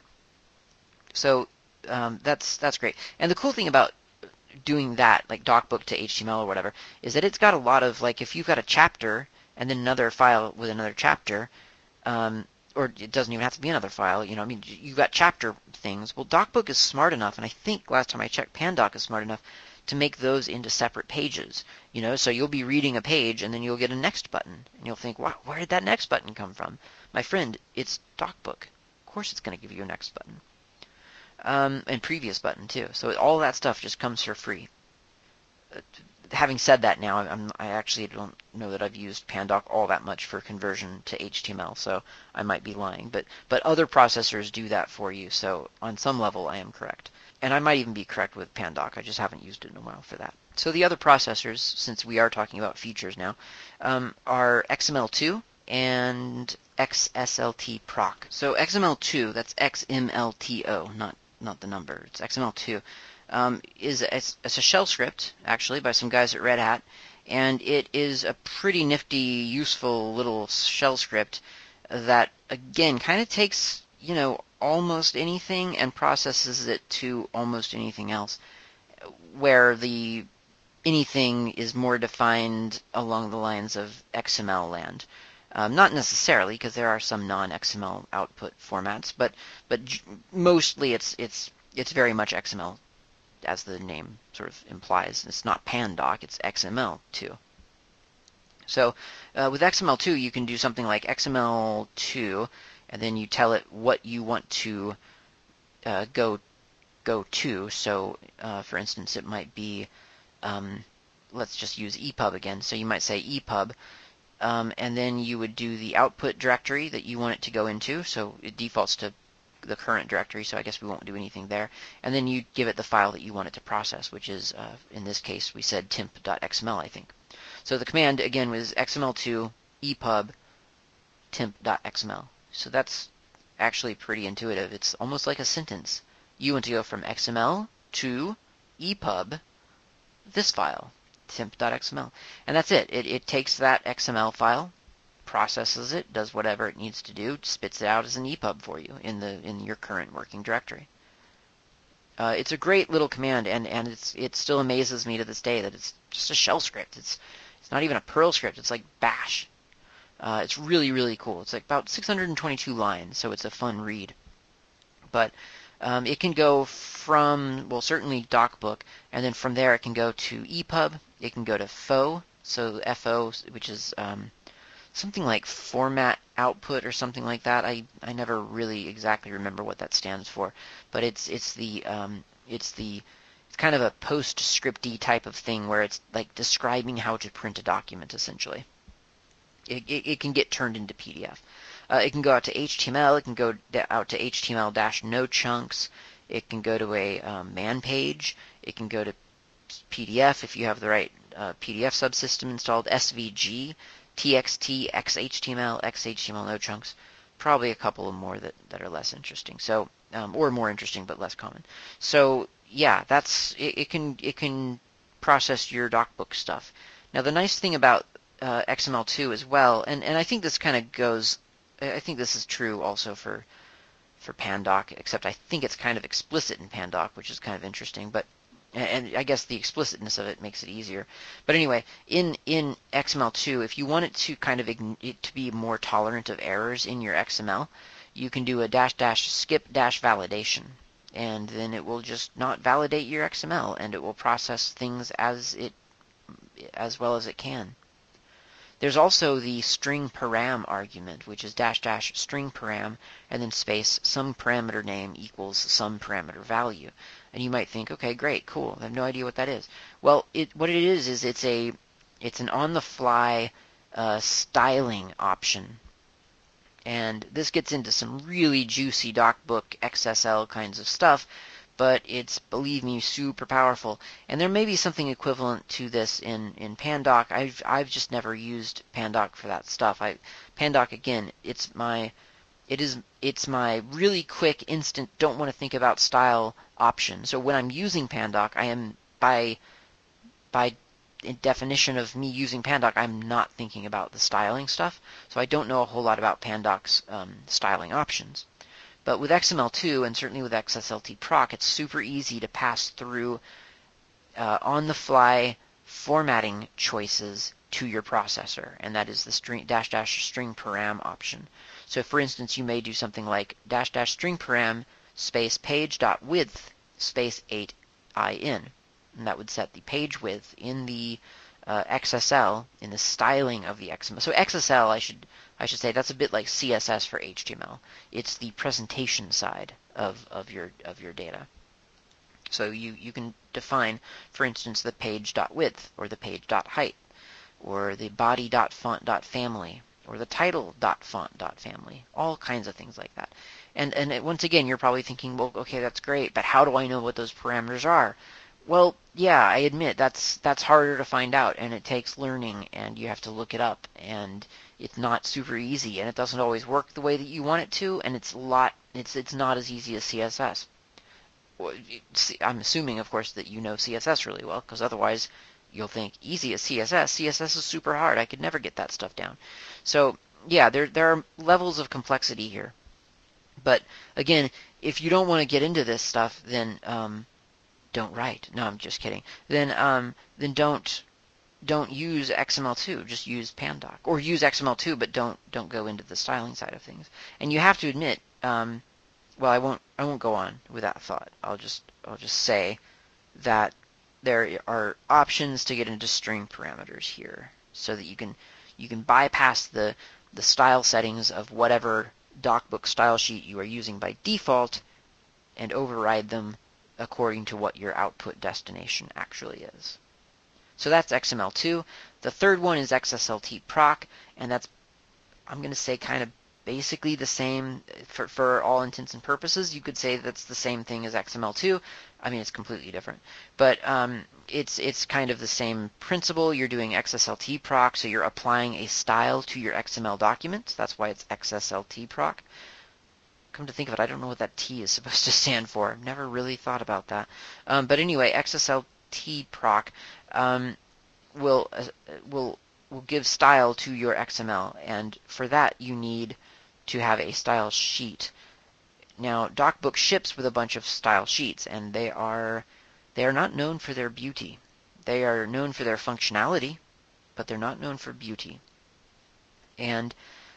So um, that's that's great. And the cool thing about doing that, like DocBook to H T M L or whatever, is that it's got a lot of, like, if you've got a chapter and then another file with another chapter, um, or it doesn't even have to be another file, you know, I mean, you've got chapter things. Well, DocBook is smart enough, and I think last time I checked, Pandoc is smart enough to make those into separate pages, you know, so you'll be reading a page and then you'll get a next button and you'll think, wow, where did that next button come from? My friend, it's DocBook. Of course it's going to give you a next button. Um, and previous button too. So all that stuff just comes for free. Uh, having said that now, I'm, I actually don't know that I've used Pandoc all that much for conversion to H T M L, so I might be lying. But, but other processors do that for you, so on some level I am correct. And I might even be correct with Pandoc. I just haven't used it in a while for that. So the other processors, since we are talking about features now, um, are X M L two and X S L T proc. So X M L two, that's X M L T O, not not the number. It's X M L two. Um, is a, it's a shell script, actually, by some guys at Red Hat, and it is a pretty nifty, useful little shell script that, again, kind of takes, you know, almost anything and processes it to almost anything else, where the anything is more defined along the lines of X M L land. Um, not necessarily, because there are some non-X M L output formats, but but mostly it's it's it's very much X M L, as the name sort of implies. It's not Pandoc, it's X M L two. So uh, with X M L two, you can do something like X M L two, and then you tell it what you want to uh, go go to. So, uh, for instance, it might be, um, let's just use E P U B again. So you might say E P U B, um, and then you would do the output directory that you want it to go into. So it defaults to the current directory, so I guess we won't do anything there. And then you give it the file that you want it to process, which is, uh, in this case, we said temp dot X M L, I think. So the command, again, was X M L two E P U B temp dot X M L. So that's actually pretty intuitive. It's almost like a sentence. You want to go from X M L to E P U B, this file, temp dot X M L. And that's it. It, it takes that X M L file, processes it, does whatever it needs to do, spits it out as an E P U B for you in the in your current working directory. Uh, it's a great little command, and, and it's it still amazes me to this day that it's just a shell script. It's it's not even a Perl script. It's like Bash. Uh, it's really, really cool. It's like about six hundred twenty-two lines, so it's a fun read. But um, it can go from, well, certainly DocBook, and then from there it can go to E P U B. It can go to F O, so F O, which is um, something like format output or something like that. I, I never really exactly remember what that stands for, but it's it's the um, it's the it's kind of a postscripty type of thing where it's like describing how to print a document essentially. It, it, it can get turned into P D F. Uh, it can go out to H T M L. It can go out to H T M L-no chunks. It can go to a um, man page. It can go to P D F if you have the right uh, P D F subsystem installed. S V G, T X T, X H T M L, X H T M L no chunks. Probably a couple of more that, that are less interesting. So um, or more interesting but less common. So yeah, that's it, it can it can process your DocBook stuff. Now the nice thing about uh, X M L two as well, and, and I think this kind of goes, I think this is true also for for Pandoc, except I think it's kind of explicit in Pandoc, which is kind of interesting. But and I guess the explicitness of it makes it easier. But anyway, in in X M L two, if you want it to kind of it to be more tolerant of errors in your X M L, you can do a dash dash skip dash validation, and then it will just not validate your X M L, and it will process things as it as well as it can. There's also the string param argument, which is dash dash string param and then space some parameter name equals some parameter value. And you might think, okay, great, cool. I have no idea what that is. Well, it what it is is it's a it's an on-the-fly uh, styling option, and this gets into some really juicy DocBook X S L kinds of stuff. But it's, believe me, super powerful. And there may be something equivalent to this in, in Pandoc. I've I've just never used Pandoc for that stuff. I Pandoc again, it's my it is it's my really quick, instant, don't want to think about style option. So when I'm using Pandoc, I am by by definition of me using Pandoc, I'm not thinking about the styling stuff. So I don't know a whole lot about Pandoc's um, styling options. But with X M L two, and certainly with X S L T proc, it's super easy to pass through uh, on-the-fly formatting choices to your processor, and that is the string dash dash string param option. So for instance, you may do something like dash dash string param space page dot width space eight in, and that would set the page width in the uh, X S L, in the styling of the X M L. So X S L, I should I should say, that's a bit like C S S for H T M L. It's the presentation side of, of your of your data. So you, you can define, for instance, the page.width, or the page.height, or the body.font.family, or the title.font.family, all kinds of things like that. And and it, once again, you're probably thinking, well, okay, that's great, but how do I know what those parameters are? Well, yeah, I admit that's that's harder to find out, and it takes learning, and you have to look it up, and it's not super easy, and it doesn't always work the way that you want it to, and it's a lot. It's it's not as easy as C S S. I'm assuming, of course, that you know C S S really well, because otherwise you'll think easy as C S S. C S S is super hard. I could never get that stuff down. So yeah, there there are levels of complexity here. But again, if you don't want to get into this stuff, then um, don't write. No, I'm just kidding. Then um, then don't. Don't use X M L two, just use Pandoc, or use X M L two, but don't don't go into the styling side of things. And you have to admit, um, well, I won't I won't go on with that thought. I'll just I'll just say that there are options to get into string parameters here, so that you can you can bypass the the style settings of whatever DocBook style sheet you are using by default, and override them according to what your output destination actually is. So that's X M L two. The third one is X S L T proc, and that's, I'm going to say, kind of basically the same for, for all intents and purposes. You could say that's the same thing as X M L two. I mean, it's completely different, but um, it's it's kind of the same principle. You're doing X S L T proc, so you're applying a style to your X M L document. That's why it's X S L T proc. Come to think of it, I don't know what that T is supposed to stand for. I've never really thought about that. Um, but anyway, X S L T proc um, will uh, will will give style to your X M L, and for that you need to have a style sheet. Now, DocBook ships with a bunch of style sheets, and they are they are not known for their beauty. They are known for their functionality, but they're not known for beauty. And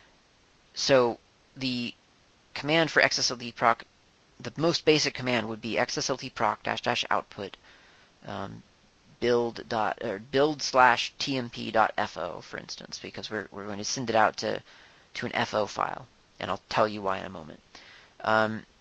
so the command for X S L T proc, the most basic command would be X S L T proc dash dash output um, build dot or build slash tmp dot fo, for instance, because we're we're going to send it out to to an F O file, and I'll tell you why in a moment. Um,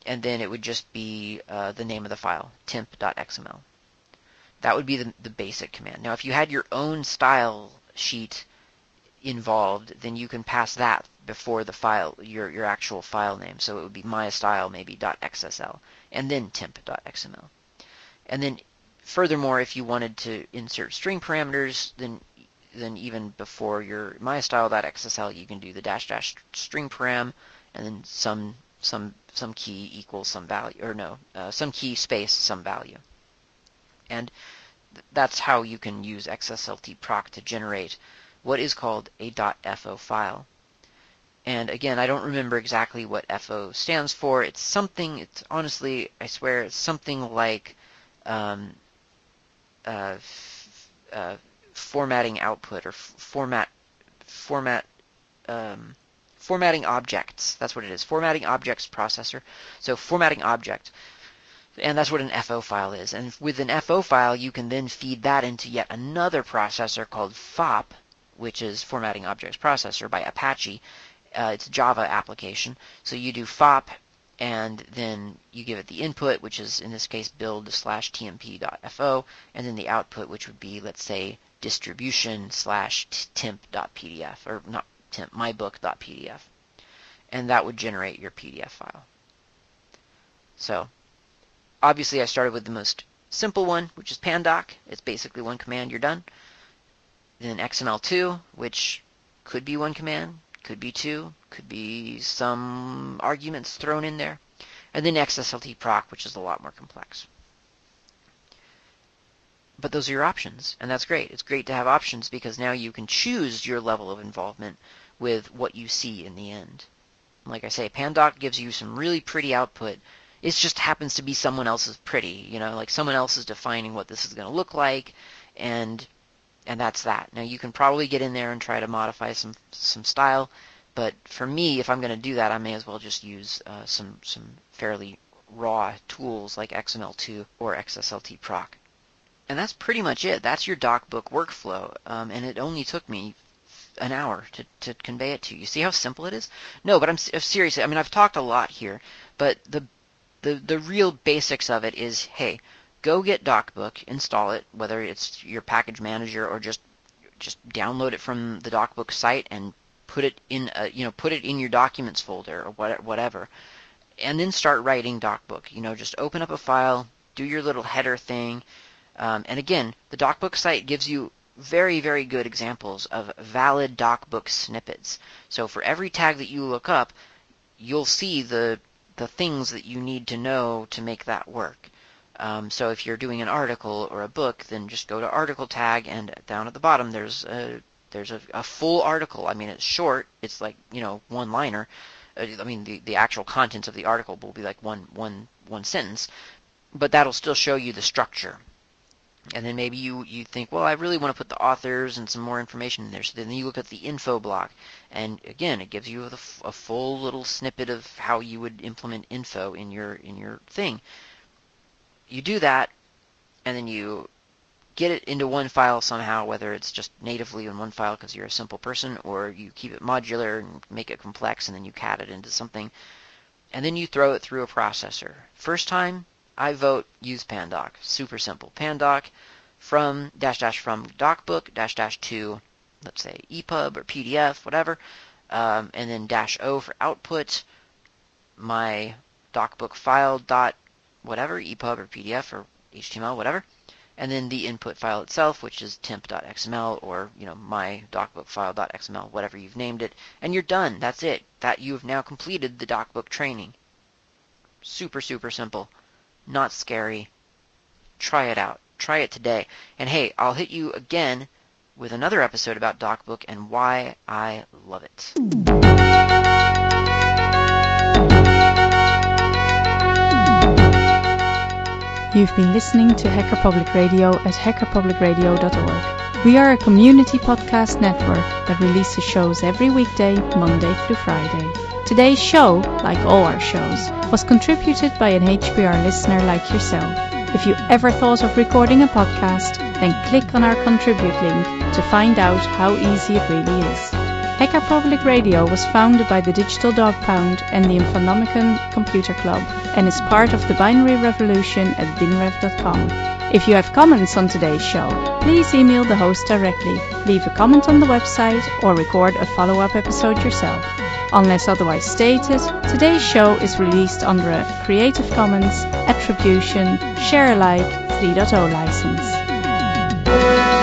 and then it would just be uh, the name of the file, temp.xml. That would be the, the basic command. Now, if you had your own style sheet involved, then you can pass that before the file, your, your actual file name. So it would be mystyle maybe .xsl, and then temp.xml. And then furthermore, if you wanted to insert string parameters, then then even before your mystyle.xsl, you can do the dash dash string param, and then some some some key equals some value, or no, uh, some key space some value. And th that's how you can use X S L T proc to generate what is called a .fo file. And again, I don't remember exactly what F O stands for. It's something, it's honestly, I swear, it's something like um, uh, f uh, formatting output, or f format, format, um, formatting objects. That's what it is. Formatting objects processor. So formatting object. And that's what an F O file is. And with an F O file, you can then feed that into yet another processor called F O P, which is Formatting Objects Processor by Apache. Uh, it's a Java application. So you do F O P, and then you give it the input, which is in this case build slash tmp.fo, and then the output, which would be, let's say, distribution slash temp.pdf, or not temp, mybook.pdf. And that would generate your P D F file. So obviously I started with the most simple one, which is pandoc. It's basically one command, you're done. Then X M L two, which could be one command, could be two, could be some arguments thrown in there. And then X S L T proc, which is a lot more complex. But those are your options, and that's great. It's great to have options because now you can choose your level of involvement with what you see in the end. Like I say, pandoc gives you some really pretty output. It just happens to be someone else's pretty, you know, like someone else is defining what this is going to look like, and and that's that. Now you can probably get in there and try to modify some some style, but for me, if I'm going to do that, I may as well just use uh, some some fairly raw tools like X M L two or X S L T proc. And that's pretty much it. That's your DocBook workflow, um, and it only took me an hour to, to convey it to you. See how simple it is? No, but I'm seriously, I mean, I've talked a lot here, but the The, the real basics of it is, hey, go get DocBook, install it, whether it's your package manager or just just download it from the DocBook site and put it in a, you know, put it in your documents folder or what, whatever, and then start writing DocBook. You know, just open up a file, do your little header thing, um, and again, the DocBook site gives you very, very good examples of valid DocBook snippets. So for every tag that you look up, you'll see the the things that you need to know to make that work. Um, so if you're doing an article or a book, then just go to article tag, and down at the bottom there's a there's a, a full article. I mean, it's short. It's like, you know, one liner. I mean, the the actual contents of the article will be like one one one sentence, but that'll still show you the structure. And then maybe you, you think, well, I really want to put the authors and some more information in there. So then you look at the info block. And again, it gives you the, a full little snippet of how you would implement info in your, in your thing. You do that, and then you get it into one file somehow, whether it's just natively in one file because you're a simple person, or you keep it modular and make it complex, and then you cat it into something. And then you throw it through a processor. First time, I vote use pandoc. Super simple. Pandoc from dash dash from DocBook dash dash to, let's say, E P U B or P D F, whatever, um, and then dash O for output, my DocBook file dot whatever, E P U B or P D F or H T M L, whatever, and then the input file itself, which is temp.xml or, you know, my DocBook file dot X M L, whatever you've named it, and you're done. That's it. That you have now completed the DocBook training. Super, super simple. Not scary. Try it out. Try it today. And hey, I'll hit you again with another episode about DocBook and why I love it. You've been listening to Hacker Public Radio at hacker public radio dot org. We are a community podcast network that releases shows every weekday, Monday through Friday. Today's show, like all our shows, was contributed by an H P R listener like yourself. If you ever thought of recording a podcast, then click on our contribute link to find out how easy it really is. Hacker Public Radio was founded by the Digital Dog Pound and the Infonomicon Computer Club and is part of the Binary Revolution at binrev dot com. If you have comments on today's show, please email the host directly, leave a comment on the website, or record a follow-up episode yourself. Unless otherwise stated, today's show is released under a Creative Commons Attribution Share Alike three point oh license.